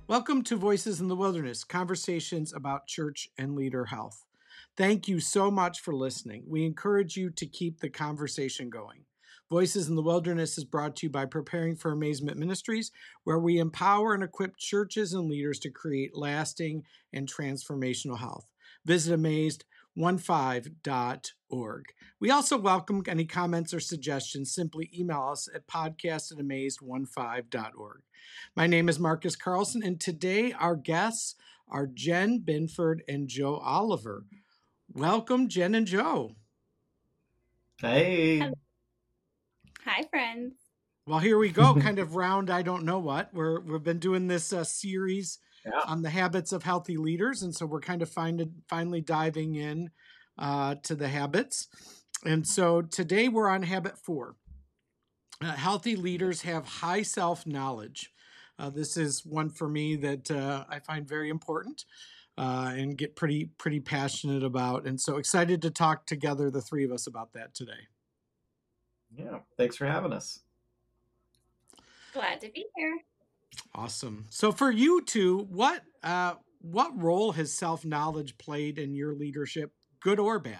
Welcome to Voices in the Wilderness, conversations about church and leader health. Thank you so much for listening. We encourage you to keep the conversation going. Voices in the Wilderness is brought to you by Preparing for Amazement Ministries, where we empower and equip churches and leaders to create lasting and transformational health. Visit amazed15.org. We also welcome any comments or suggestions. Simply email us at podcast@amazed15.org. My name is Marcus Carlson, and today our guests are Jen Binford and Joe Oliver. Welcome, Jen and Joe. Hey. Hi, friends. Well, here we go, kind of round I don't know what. We've been doing this series on the habits of healthy leaders, and so we're kind of finally diving in to the habits. And so today we're on habit 4. Healthy leaders have high self-knowledge. This is one for me that I find very important and get pretty passionate about. And so excited to talk together, the three of us, about that today. Yeah, thanks for having us. Glad to be here. Awesome. So for you two, what role has self-knowledge played in your leadership, good or bad?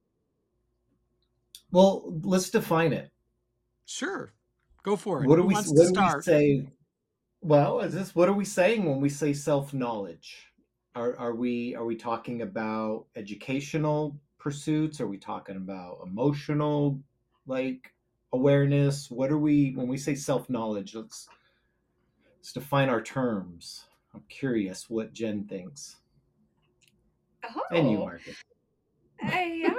Well, let's define it. Sure. Go for it. What do Who we wants what to do start? we say? Well, what are we saying when we say self-knowledge? Are we talking about educational pursuits? Are we talking about emotional awareness? What are we when we say self-knowledge? Let's define our terms. I'm curious what Jen thinks. Oh, And you, Marcus. Yeah.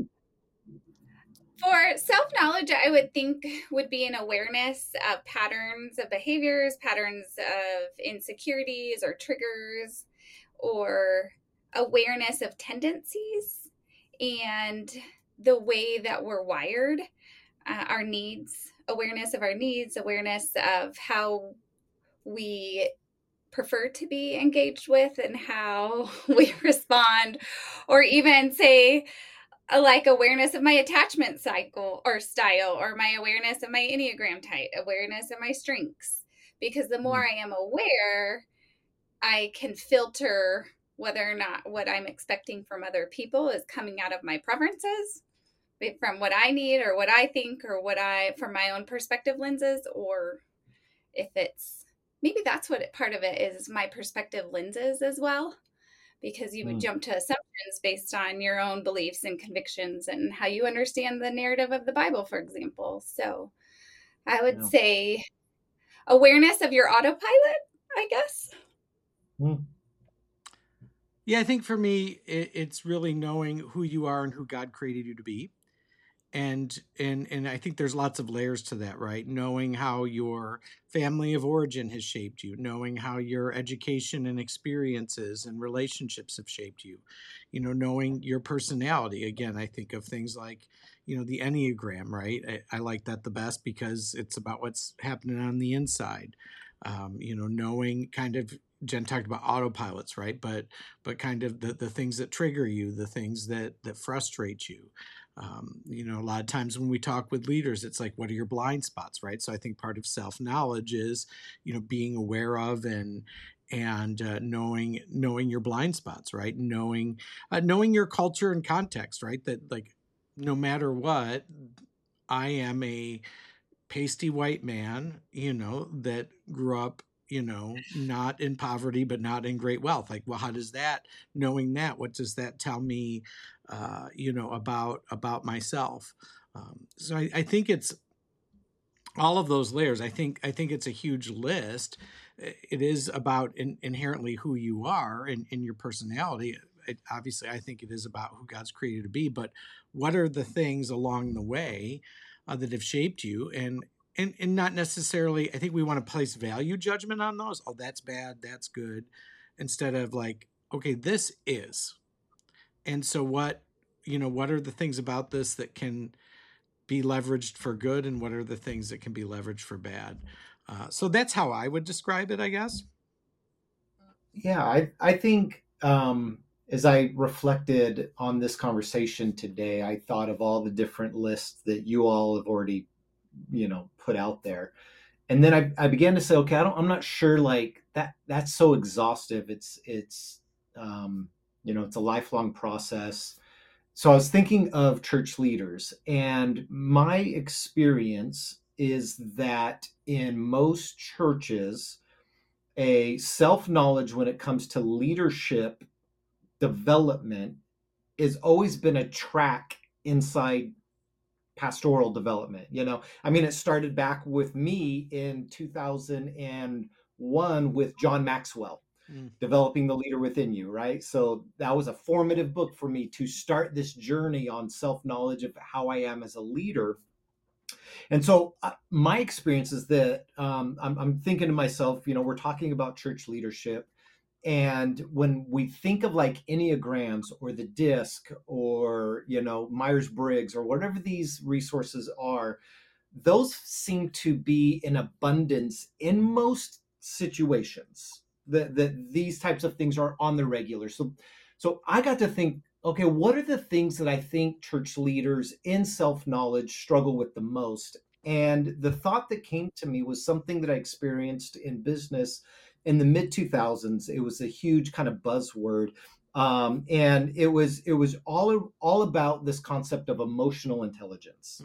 For self-knowledge, I would think would be an awareness of patterns of behaviors, patterns of insecurities or triggers, or awareness of tendencies and the way that we're wired, our needs, awareness of our needs, awareness of how we prefer to be engaged with and how we respond, or even say like awareness of my attachment cycle or style, or my awareness of my Enneagram type, awareness of my strengths. Because the more I am aware, I can filter whether or not what I'm expecting from other people is coming out of my preferences, from what I need or what I think or what I, from my own perspective lenses, or if it's, maybe that's what part of it is, my perspective lenses as well, because you would jump to assumptions based on your own beliefs and convictions and how you understand the narrative of the Bible, for example. So I would say awareness of your autopilot, I guess. Yeah, I think for me, it's really knowing who you are and who God created you to be. And I think there's lots of layers to that, right? Knowing how your family of origin has shaped you, knowing how your education and experiences and relationships have shaped you, knowing your personality. Again, I think of things like, the Enneagram, right? I like that the best because it's about what's happening on the inside. Knowing kind of, Jen talked about autopilots, right? But kind of the things that trigger you, the things that frustrate you. A lot of times when we talk with leaders, it's like, what are your blind spots, right? So I think part of self-knowledge is, being aware of and knowing your blind spots, right? Knowing your culture and context, right? That like, no matter what, I am a pasty white man, that grew up, not in poverty, but not in great wealth. Like, well, how does that, knowing that, what does that tell me, about myself? So I think it's all of those layers. I think it's a huge list. It is about inherently who you are and your personality. Obviously, I think it is about who God's created to be, but what are the things along the way that have shaped you? And not necessarily, I think we want to place value judgment on those. Oh, that's bad, that's good. Instead of like, okay, this is. And so what are the things about this that can be leveraged for good, and what are the things that can be leveraged for bad? So that's how I would describe it, I guess. Yeah, I think as I reflected on this conversation today, I thought of all the different lists that you all have already, put out there. And then I began to say, okay, I'm not sure like that's so exhaustive. It's it's a lifelong process. So I was thinking of church leaders, and my experience is that in most churches, a self knowledge when it comes to leadership development has always been a track inside pastoral development. I mean, it started back with me in 2001 with John Maxwell, Developing the Leader Within You, right? So that was a formative book for me to start this journey on self-knowledge of how I am as a leader. And so my experience is that I'm thinking to myself, we're talking about church leadership. And when we think of like Enneagrams or the DISC or, Myers-Briggs or whatever these resources are, those seem to be in abundance in most situations. That these types of things are on the regular. So I got to think, okay, what are the things that I think church leaders in self-knowledge struggle with the most? And the thought that came to me was something that I experienced in business in the mid 2000s. It was a huge kind of buzzword. And it was all about this concept of emotional intelligence,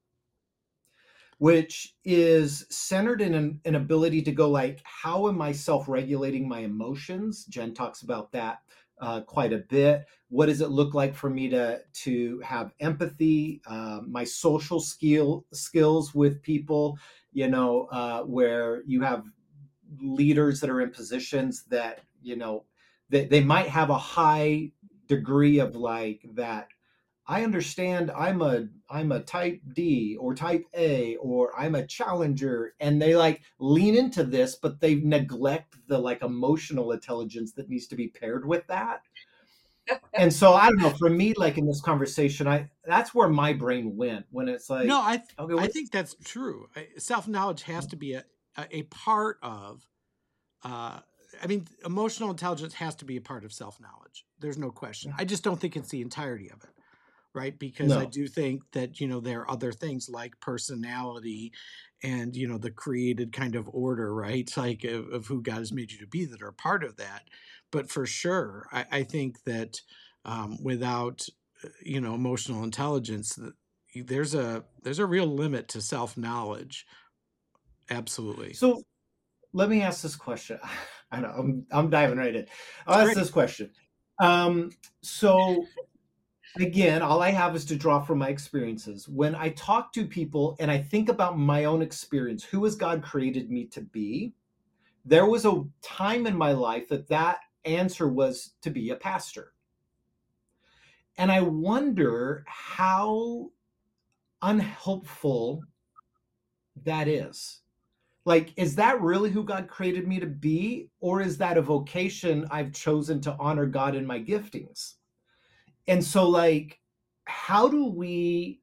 which is centered in an ability to go like, how am I self-regulating my emotions? Jen talks about that quite a bit. What does it look like for me to have empathy, my social skills with people, where you have leaders that are in positions that, they might have a high degree of like that. I understand I'm a type D or type A, or I'm a challenger, and they like lean into this, but they neglect the like emotional intelligence that needs to be paired with that. And so I don't know, for me, like in this conversation, that's where my brain went when it's like, No, okay, I think that's true. Self-knowledge has to be a part of, I mean, emotional intelligence has to be a part of self-knowledge. There's no question. I just don't think it's the entirety of it, right? Because I no. do think that, there are other things like personality and, the created kind of order, right? Like of who God has made you to be that are part of that. But for sure, I think that without, emotional intelligence, there's a real limit to self-knowledge. Absolutely. So let me ask this question. I know I'm diving right in. I'll It's ask great. this question. So again, all I have is to draw from my experiences. When I talk to people and I think about my own experience, who has God created me to be? There was a time in my life that answer was to be a pastor. And I wonder how unhelpful that is. Like, is that really who God created me to be? Or is that a vocation I've chosen to honor God in my giftings? And so, like, how do we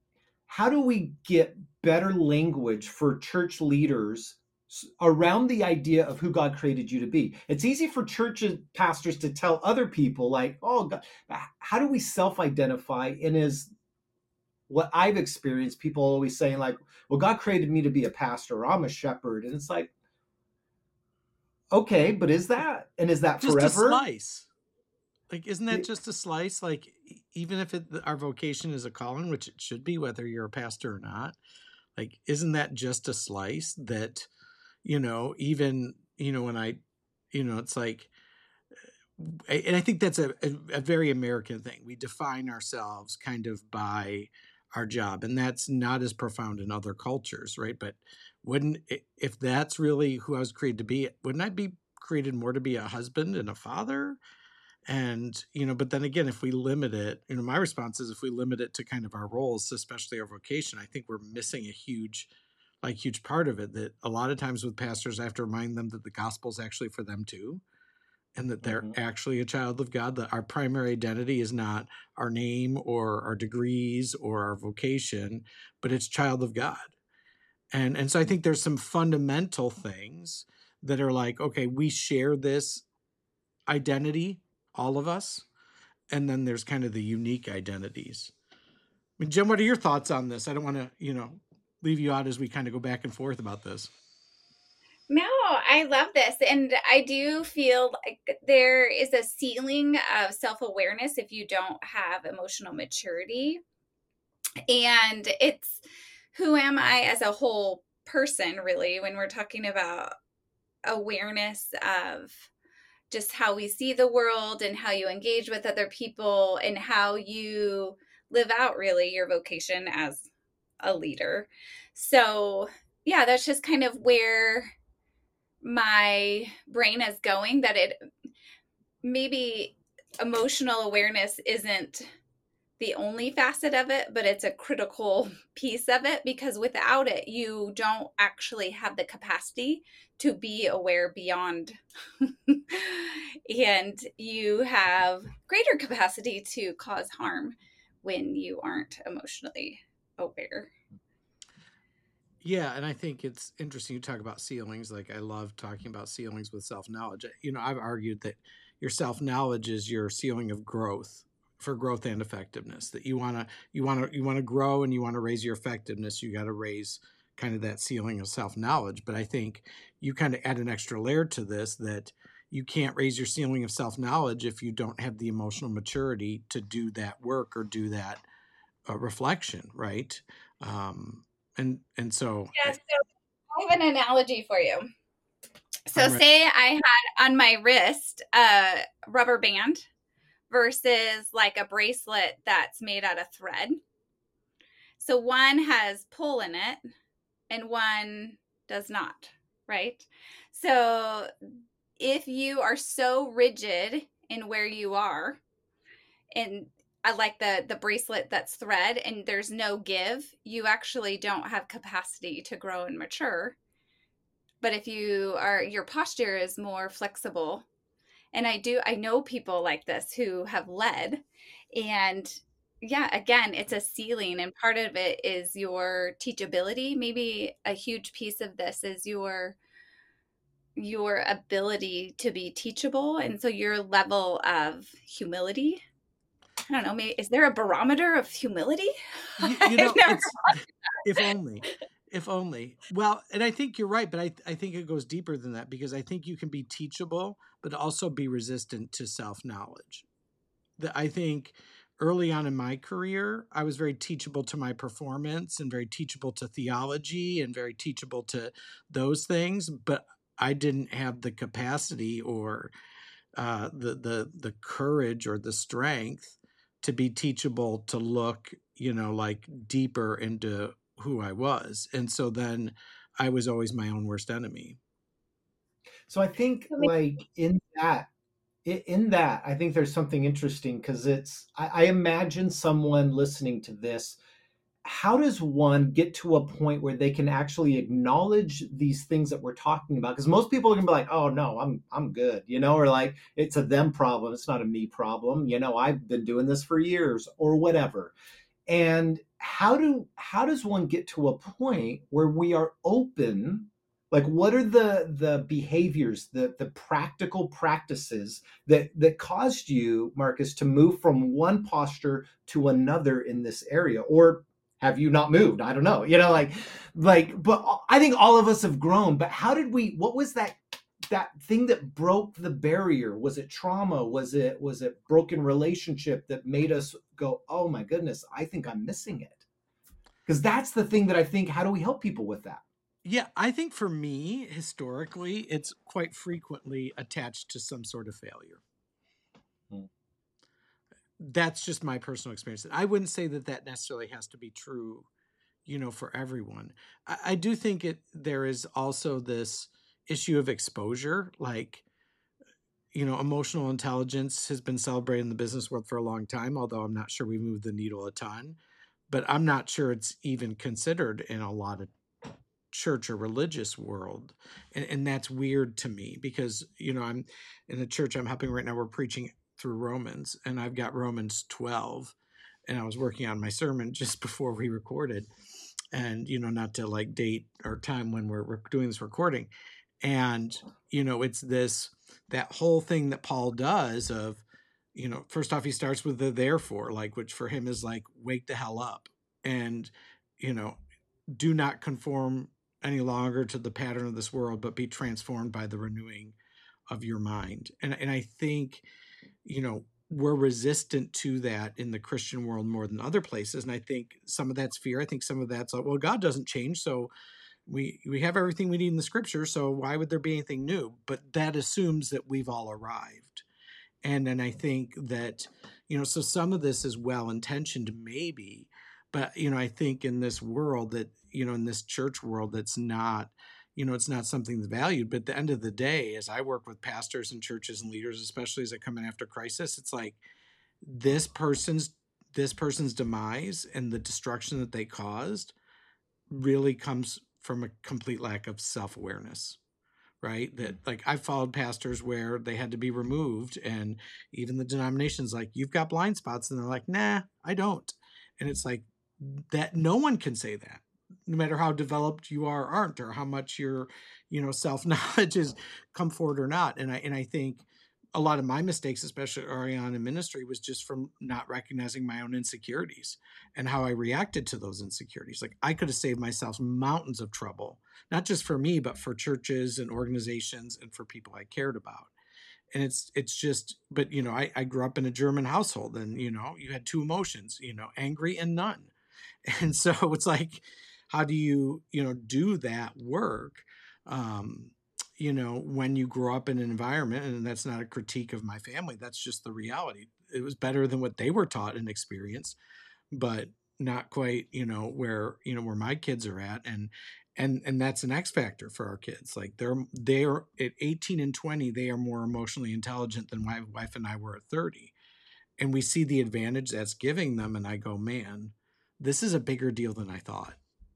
get better language for church leaders around the idea of who God created you to be? It's easy for churches pastors to tell other people like, oh God, how do we self-identify? And is what I've experienced, people always saying like, well, God created me to be a pastor, or I'm a shepherd. And it's like, okay, but is that Just a forever? slice. Like, isn't that just a slice? Like, even if our vocation is a calling, which it should be, whether you're a pastor or not, like, isn't that just a slice that, even, when it's like, and I think that's a very American thing. We define ourselves kind of by our job, and that's not as profound in other cultures, right? But if that's really who I was created to be, wouldn't I be created more to be a husband and a father? And, but then again, if we limit it, my response is if we limit it to kind of our roles, especially our vocation, I think we're missing a huge part of it. That a lot of times with pastors, I have to remind them that the gospel is actually for them too, and that they're actually a child of God, that our primary identity is not our name or our degrees or our vocation, but it's child of God. And so I think there's some fundamental things that are like, okay, we share this identity, all of us, and then there's kind of the unique identities. I mean, Jim, what are your thoughts on this? I don't want to, leave you out as we kind of go back and forth about this. No, I love this. And I do feel like there is a ceiling of self awareness if you don't have emotional maturity. And it's who am I as a whole person, really, when we're talking about awareness of just how we see the world and how you engage with other people and how you live out really your vocation as a leader. So, yeah, that's just kind of where my brain is going, that it maybe emotional awareness isn't the only facet of it, but it's a critical piece of it, because without it, you don't actually have the capacity to be aware beyond. And you have greater capacity to cause harm when you aren't emotionally aware. Yeah, and I think it's interesting you talk about ceilings. Like, I love talking about ceilings with self-knowledge. I've argued that your self-knowledge is your ceiling of growth, for growth and effectiveness. That you want to grow and you want to raise your effectiveness, you got to raise kind of that ceiling of self-knowledge. But I think you kind of add an extra layer to this, that you can't raise your ceiling of self-knowledge if you don't have the emotional maturity to do that work or do that reflection, right? And so Yeah, so I have an analogy for you. So I'm ready. say I had on my wrist a rubber band versus like a bracelet that's made out of thread. So one has pull in it and one does not, right? So if you are so rigid in where you are, and I like the bracelet that's thread and there's no give, you actually don't have capacity to grow and mature. But if your posture is more flexible, and I know people like this who have led, and yeah, again, it's a ceiling, and part of it is your teachability. Maybe a huge piece of this is your ability to be teachable, and so your level of humility. I don't know, maybe is there a barometer of humility? I've never. It's if only, if only. Well, and I think you're right, but I think it goes deeper than that, because I think you can be teachable, but also be resistant to self-knowledge. I think early on in my career, I was very teachable to my performance and very teachable to theology and very teachable to those things, but I didn't have the capacity or the courage or the strength to be teachable, to look, like deeper into who I was. And so then I was always my own worst enemy. So I think like in that, I think there's something interesting because I imagine someone listening to this. How does one get to a point where they can actually acknowledge these things that we're talking about? Because most people are gonna be like, "Oh no, I'm good," or like it's a them problem, it's not a me problem. I've been doing this for years or whatever. And how does one get to a point where we are open? Like, what are the behaviors, the practical practices that caused you, Marcus, to move from one posture to another in this area? Or have you not moved? I don't know. But I think all of us have grown. But what was that thing that broke the barrier? Was it trauma? Was it broken relationship that made us go, oh my goodness, I think I'm missing it? Because that's the thing that I think, how do we help people with that? Yeah, I think for me, historically, it's quite frequently attached to some sort of failure. Hmm. That's just my personal experience. I wouldn't say that necessarily has to be true, for everyone. I do think there is also this issue of exposure. Like, emotional intelligence has been celebrated in the business world for a long time, although I'm not sure we moved the needle a ton. But I'm not sure it's even considered in a lot of church or religious world. And that's weird to me, because, I'm in the church I'm helping right now. We're preaching through Romans, and I've got Romans 12, and I was working on my sermon just before we recorded. And, not to like date or time when we're doing this recording. And, it's that whole thing that Paul does of, first off, he starts with the therefore, like, which for him is like, wake the hell up and, do not conform any longer to the pattern of this world, but be transformed by the renewing of your mind. And I think, we're resistant to that in the Christian world more than other places. And I think some of that's fear. I think some of that's like, well, God doesn't change. So we have everything we need in the scripture. So why would there be anything new? But that assumes that we've all arrived. And then I think that, so some of this is well-intentioned maybe, but, I think in this world that, in this church world, that's not, it's not something that's valued. But at the end of the day, as I work with pastors and churches and leaders, especially as they come in after crisis, it's like this person's demise and the destruction that they caused really comes from a complete lack of self-awareness, right? That like I've followed pastors where they had to be removed, and even the denomination's like, you've got blind spots, and they're like, nah, I don't. And it's like that no one can say that, no matter how developed you are or aren't, or how much your, self-knowledge is come forward or not. And I think a lot of my mistakes, especially early on in ministry, was just from not recognizing my own insecurities and how I reacted to those insecurities. Like I could have saved myself mountains of trouble, not just for me, but for churches and organizations and for people I cared about. And it's just, but, I grew up in a German household, and, you had two emotions, angry and none. And so it's like, how do you, do that work? When you grow up in an environment, and that's not a critique of my family, that's just the reality. It was better than what they were taught and experienced, but not quite, where my kids are at. And that's an X factor for our kids. Like they're at 18 and 20, they are more emotionally intelligent than my wife and I were at 30. And we see the advantage that's giving them. And I go, man, this is a bigger deal than I thought.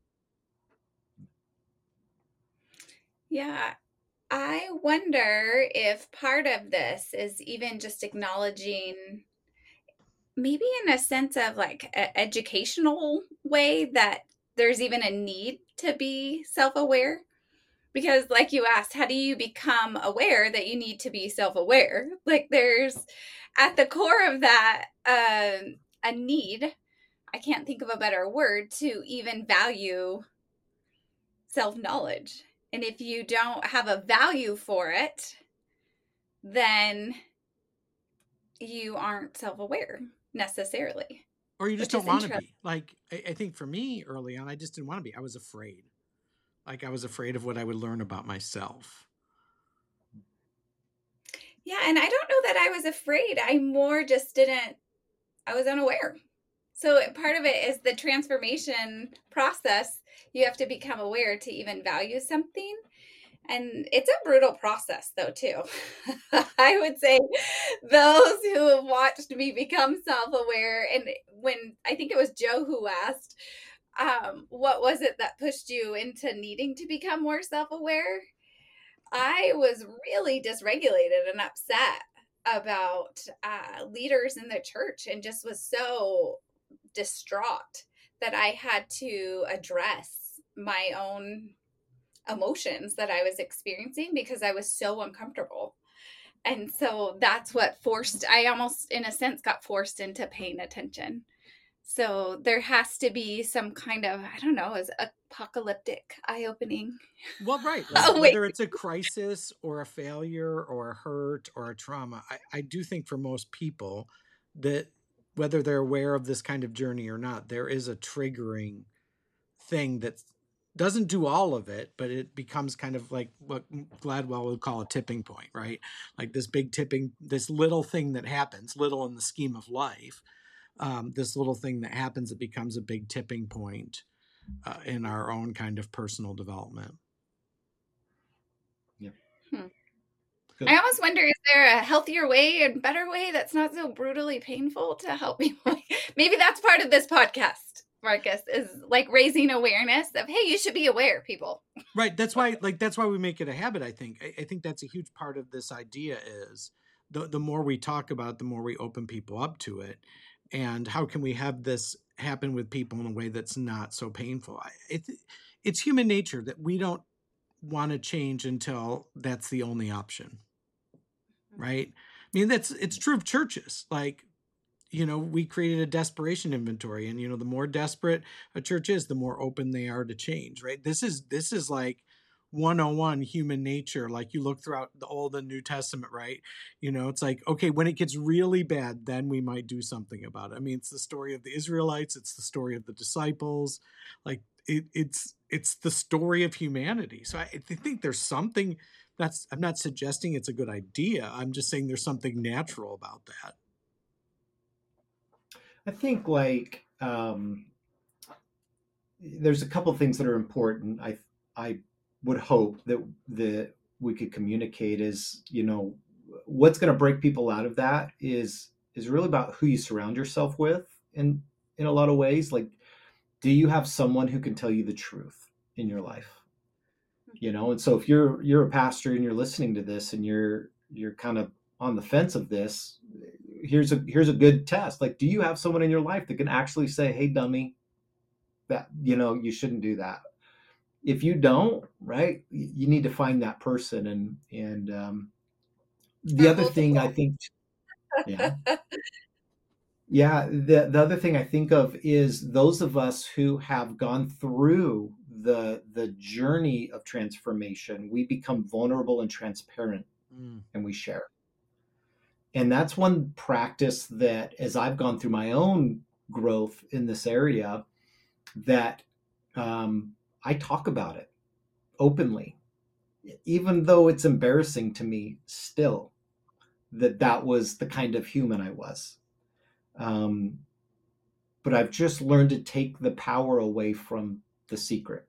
Yeah. I wonder if part of this is even just acknowledging, maybe in a sense of like an educational way, that there's even a need to be self-aware. Because like you asked, how do you become aware that you need to be self-aware? Like there's at the core of that a need, I can't think of a better word, to even value self-knowledge. And if you don't have a value for it, then you aren't self-aware necessarily. Or you just don't want to be. Like, I think for me early on, I just didn't want to be. I was afraid. Like, I was afraid of what I would learn about myself. Yeah, and I don't know that I was afraid. I more just I was unaware. So part of it is the transformation process. You have to become aware to even value something. And it's a brutal process, though, too. I would say those who have watched me become self-aware, and when I think it was Joe who asked, what was it that pushed you into needing to become more self-aware? I was really dysregulated and upset about leaders in the church, and just was so distraught that I had to address my own emotions that I was experiencing because I was so uncomfortable. And so that's what I almost in a sense got forced into paying attention. So there has to be some kind of, I don't know, is apocalyptic eye-opening. Well, right. Like, whether it's a crisis or a failure or a hurt or a trauma, I do think for most people that whether they're aware of this kind of journey or not, there is a triggering thing that doesn't do all of it, but it becomes kind of like what Gladwell would call a tipping point, right? Like this big this little thing that happens, little in the scheme of life, this little thing that happens, it becomes a big tipping point in our own kind of personal development. Yeah. I almost wonder, is there a healthier way and better way that's not so brutally painful to help people? Maybe that's part of this podcast, Marcus, is like raising awareness of, hey, you should be aware, people. Right. That's why we make it a habit. I think that's a huge part of this idea is the more we talk about it, the more we open people up to it. And how can we have this happen with people in a way that's not so painful? It's human nature that we don't want to change until that's the only option. Right. I mean, it's true of churches. Like we created a desperation inventory, and the more desperate a church is, the more open they are to change, right? This is like 101 human nature. Like, you look throughout the Old and New Testament, right? It's like, okay, when it gets really bad, then we might do something about it. I mean, it's the story of the Israelites, it's the story of the disciples. Like, it's the story of humanity. So I think there's something I'm not suggesting it's a good idea. I'm just saying there's something natural about that. I think there's a couple things that are important. I would hope that we could communicate is, what's going to break people out of that is really about who you surround yourself with, in a lot of ways. Like, do you have someone who can tell you the truth in your life? And so if you're a pastor and you're listening to this and you're kind of on the fence of this, here's a good test. Like, do you have someone in your life that can actually say, "Hey, dummy, that you shouldn't do that"? If you don't, right, you need to find that person. And the other thing I think, yeah, the other thing I think of is those of us who have gone through the journey of transformation. We become vulnerable and transparent, and we share. And that's one practice that, as I've gone through my own growth in this area, that I talk about it openly, even though it's embarrassing to me still, that was the kind of human I was. But I've just learned to take the power away from the secret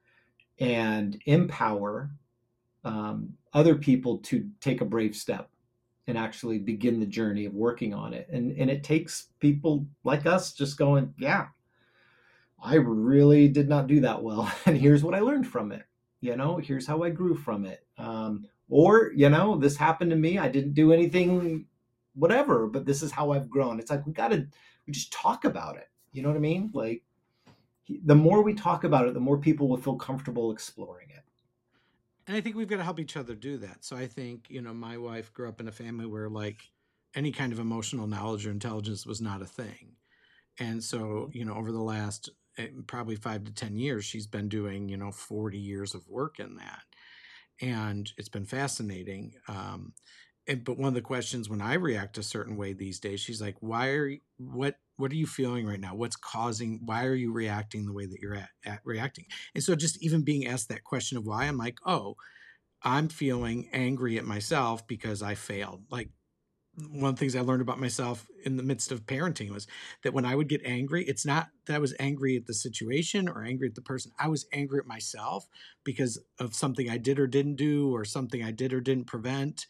and empower other people to take a brave step and actually begin the journey of working on it. And it takes people like us just going, yeah, I really did not do that well. And here's what I learned from it. Here's how I grew from it. Or, this happened to me. I didn't do anything, whatever, but this is how I've grown. It's like, we just talk about it. You know what I mean? Like, the more we talk about it, the more people will feel comfortable exploring it. And I think we've got to help each other do that. So I think, my wife grew up in a family where, like, any kind of emotional knowledge or intelligence was not a thing. And so, over the last probably 5 to 10 years, she's been doing, 40 years of work in that. And it's been fascinating. But one of the questions when I react a certain way these days, she's like, what are you feeling right now? Why are you reacting the way that you're at reacting? And so just even being asked that question of why, I'm like, oh, I'm feeling angry at myself because I failed. Like, one of the things I learned about myself in the midst of parenting was that when I would get angry, it's not that I was angry at the situation or angry at the person. I was angry at myself because of something I did or didn't do, or something I did or didn't prevent.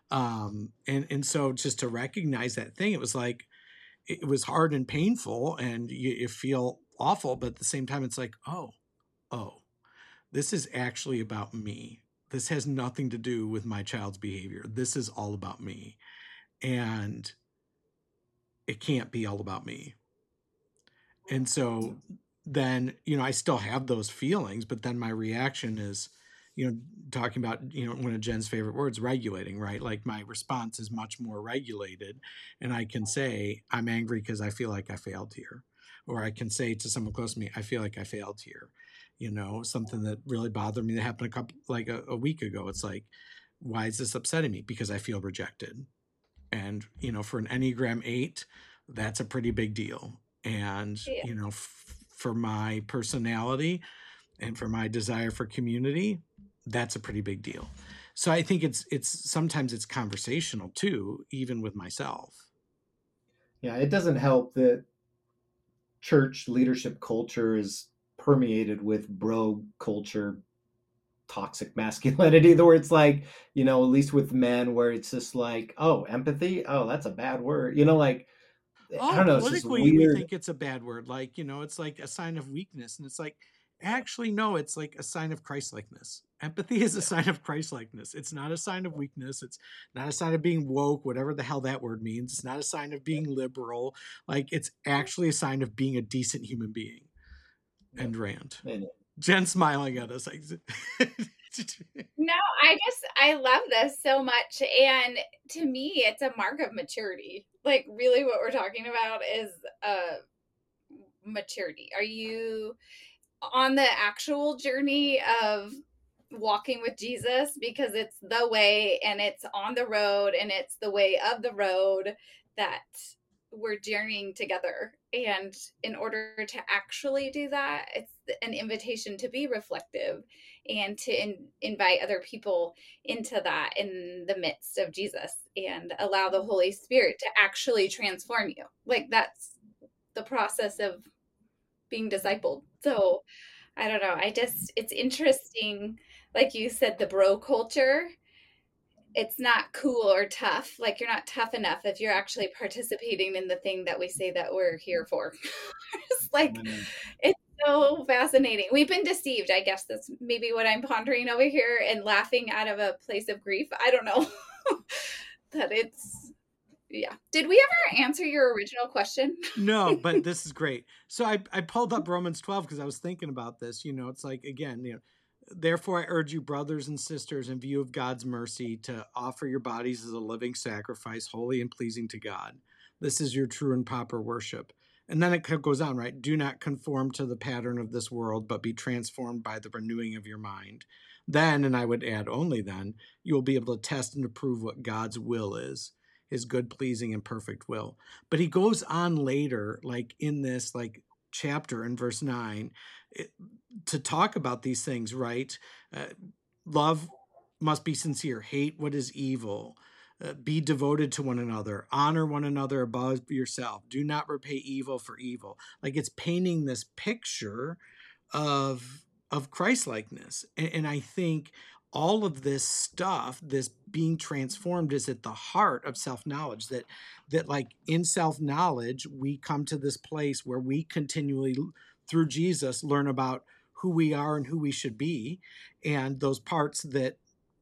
And so just to recognize that thing, it was like, it was hard and painful, and you feel awful, but at the same time, it's like, oh, this is actually about me. This has nothing to do with my child's behavior. This is all about me. And it can't be all about me. And so then, I still have those feelings, but then my reaction is, talking about, one of Jen's favorite words, regulating, right? Like, my response is much more regulated, and I can say, I'm angry because I feel like I failed here. Or I can say to someone close to me, I feel like I failed here. Something that really bothered me that happened a week ago. It's like, why is this upsetting me? Because I feel rejected. And, for an Enneagram 8, that's a pretty big deal. And, Yeah. For my personality and for my desire for community, that's a pretty big deal. So I think it's sometimes it's conversational too, even with myself. Yeah, it doesn't help that church leadership culture is permeated with bro culture, toxic masculinity, where it's like, at least with men, where it's just like, oh, empathy, oh, that's a bad word, like, I Oh, don't know, it's just politically, we weird. think it's a bad word. Like, it's like a sign of weakness. And it's like, actually, no, it's like a sign of Christ-likeness. Empathy is a sign of Christ-likeness. It's not a sign of weakness. It's not a sign of being woke, whatever the hell that word means. It's not a sign of being liberal. Like, it's actually a sign of being a decent human being. And rant. Jen's smiling at us. No, I love this so much. And to me, it's a mark of maturity. Like, really, what we're talking about is maturity. Are you on the actual journey of walking with Jesus? Because it's the way, and it's on the road, and it's the way of the road that we're journeying together. And in order to actually do that, it's an invitation to be reflective and to invite other people into that in the midst of Jesus, and allow the Holy Spirit to actually transform you. Like, that's the process of being discipled. So I don't know. It's interesting. Like you said, the bro culture, it's not cool or tough. Like, you're not tough enough if you're actually participating in the thing that we say that we're here for. It's like, it's so fascinating. We've been deceived. I guess that's maybe what I'm pondering over here and laughing out of a place of grief. I don't know. That it's, yeah. Did we ever answer your original question? No, but this is great. So I pulled up Romans 12 because I was thinking about this. It's like, again, therefore I urge you, brothers and sisters, in view of God's mercy, to offer your bodies as a living sacrifice, holy and pleasing to God. This is your true and proper worship. And then it goes on, right? Do not conform to the pattern of this world, but be transformed by the renewing of your mind. Then, and I would add only then, you will be able to test and approve what God's will is, his good, pleasing, and perfect will. But he goes on later, like in this chapter in verse 9, to talk about these things, right? Love must be sincere. Hate what is evil. Be devoted to one another. Honor one another above yourself. Do not repay evil for evil. Like, it's painting this picture of Christ-likeness. And I think all of this stuff, this being transformed, is at the heart of self-knowledge, that like in self-knowledge, we come to this place where we continually, through Jesus, learn about who we are and who we should be. And those parts that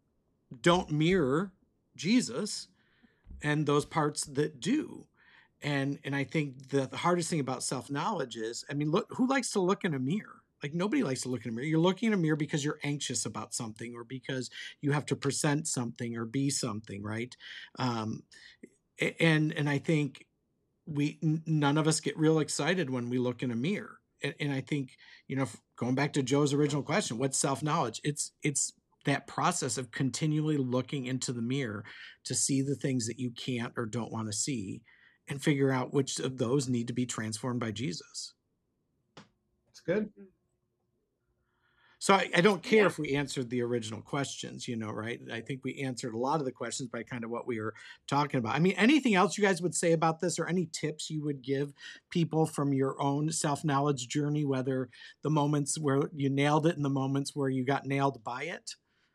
don't mirror Jesus and those parts that do. And I think the hardest thing about self-knowledge is, I mean, look, who likes to look in a mirror? Like, nobody likes to look in a mirror. You're looking in a mirror because you're anxious about something, or because you have to present something or be something, right? And I think none of us get real excited when we look in a mirror. And I think, going back to Joe's original question, what's self-knowledge? It's that process of continually looking into the mirror to see the things that you can't or don't want to see, and figure out which of those need to be transformed by Jesus. That's good. So I don't care if we answered the original questions, right? I think we answered a lot of the questions by kind of what we were talking about. I mean, anything else you guys would say about this, or any tips you would give people from your own self-knowledge journey, whether the moments where you nailed it and the moments where you got nailed by it?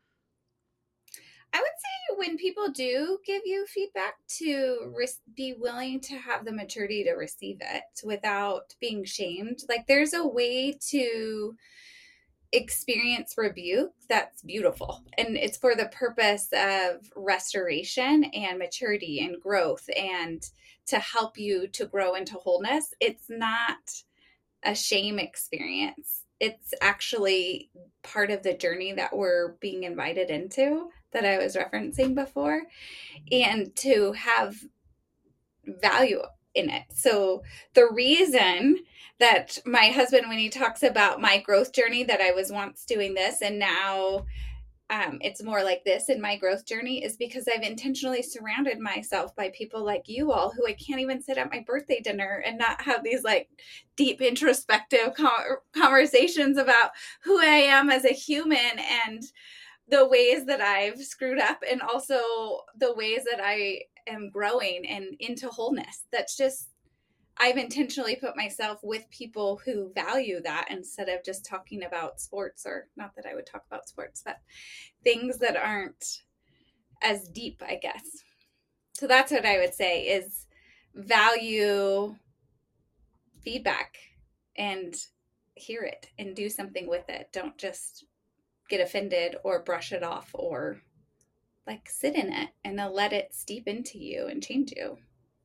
I would say, when people do give you feedback, to be willing to have the maturity to receive it without being shamed. Like, there's a way to experience rebuke that's beautiful, and it's for the purpose of restoration and maturity and growth, and to help you to grow into wholeness. It's not a shame experience. It's actually part of the journey that we're being invited into, that I was referencing before, and to have value in it. So the reason that my husband, when he talks about my growth journey, that I was once doing this and now it's more like this in my growth journey, is because I've intentionally surrounded myself by people like you all, who I can't even sit at my birthday dinner and not have these like deep introspective conversations about who I am as a human, and the ways that I've screwed up, and also the ways that I am growing and into wholeness. That's just, I've intentionally put myself with people who value that, instead of just talking about sports, or not that I would talk about sports, but things that aren't as deep, I guess. So that's what I would say, is value feedback and hear it and do something with it. Don't just get offended or brush it off, or like sit in it and let it steep into you and change you.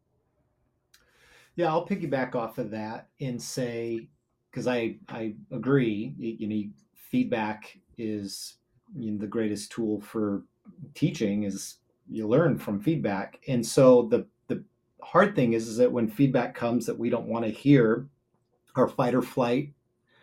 Yeah, I'll piggyback off of that and say, because I agree, feedback is the greatest tool for teaching is you learn from feedback. And so the hard thing is that when feedback comes that we don't want to hear, our fight or flight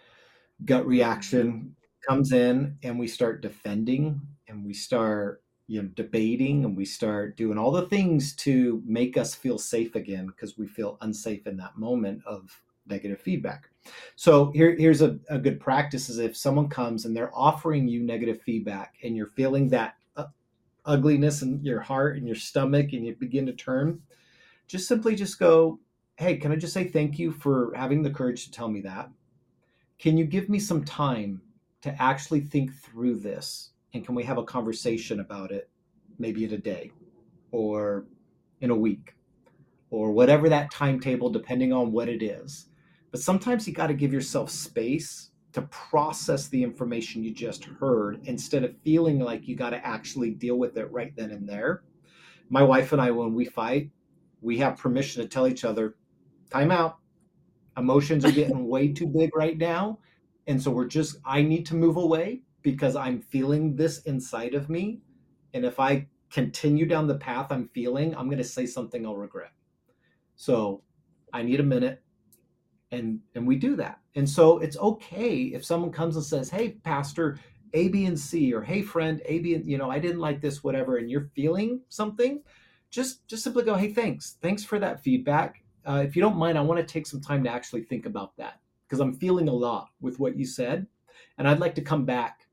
gut reaction comes in, and we start defending, and we start debating, and we start doing all the things to make us feel safe again, because we feel unsafe in that moment of negative feedback. So here's a good practice: is if someone comes and they're offering you negative feedback and you're feeling that ugliness in your heart and your stomach, and you begin to turn, just simply just go, hey, can I just say thank you for having the courage to tell me that? Can you give me some time to actually think through this? And can we have a conversation about it, maybe in a day or in a week or whatever that timetable, depending on what it is. But sometimes you got to give yourself space to process the information you just heard, instead of feeling like you got to actually deal with it right then and there. My wife and I, when we fight, we have permission to tell each other, time out. Emotions are getting way too big right now. And so I need to move away because I'm feeling this inside of me. And if I continue down the path I'm feeling, I'm going to say something I'll regret. So I need a minute. And we do that. And so it's okay if someone comes and says, hey, Pastor A, B, and C, or hey, friend A, B, and I didn't like this, whatever, and you're feeling something, just simply go, hey, thanks for that feedback. If you don't mind, I want to take some time to actually think about that, because I'm feeling a lot with what you said, and I'd like to come back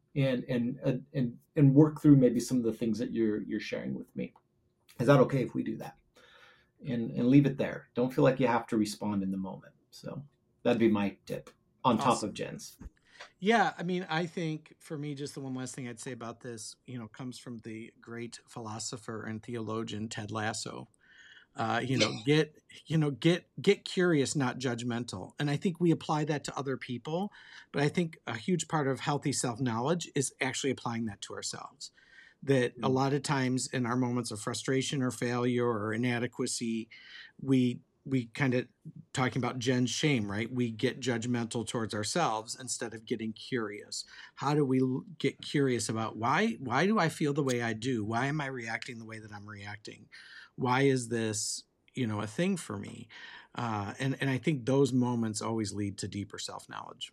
and work through maybe some of the things that you're sharing with me. Is that okay if we do that? And leave it there. Don't feel like you have to respond in the moment. So that'd be my tip on top of Jen's. Yeah, I mean, I think for me, just the one last thing I'd say about this, comes from the great philosopher and theologian Ted Lasso. Get curious, not judgmental. And I think we apply that to other people, but I think a huge part of healthy self-knowledge is actually applying that to ourselves. That a lot of times in our moments of frustration or failure or inadequacy, we kind of, talking about Jen's shame, right? We get judgmental towards ourselves instead of getting curious. How do we get curious about why do I feel the way I do? Why am I reacting the way that I'm reacting? Why is this, a thing for me? And I think those moments always lead to deeper self-knowledge.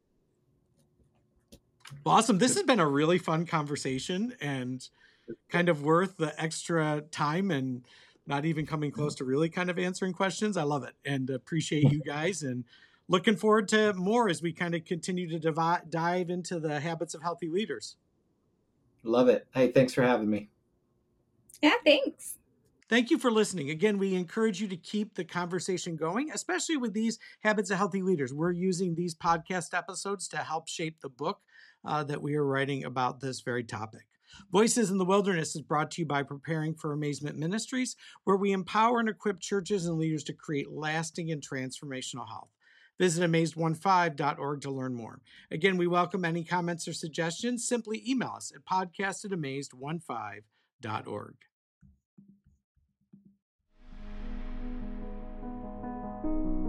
Well, awesome. This has been a really fun conversation and kind of worth the extra time and not even coming close to really kind of answering questions. I love it and appreciate you guys, and looking forward to more as we kind of continue to dive into the habits of healthy leaders. Love it. Hey, thanks for having me. Yeah, thanks. Thank you for listening. Again, we encourage you to keep the conversation going, especially with these habits of healthy leaders. We're using these podcast episodes to help shape the book that we are writing about this very topic. Voices in the Wilderness is brought to you by Preparing for Amazement Ministries, where we empower and equip churches and leaders to create lasting and transformational health. Visit amazed15.org to learn more. Again, we welcome any comments or suggestions. Simply email us at podcast@amazed15.org.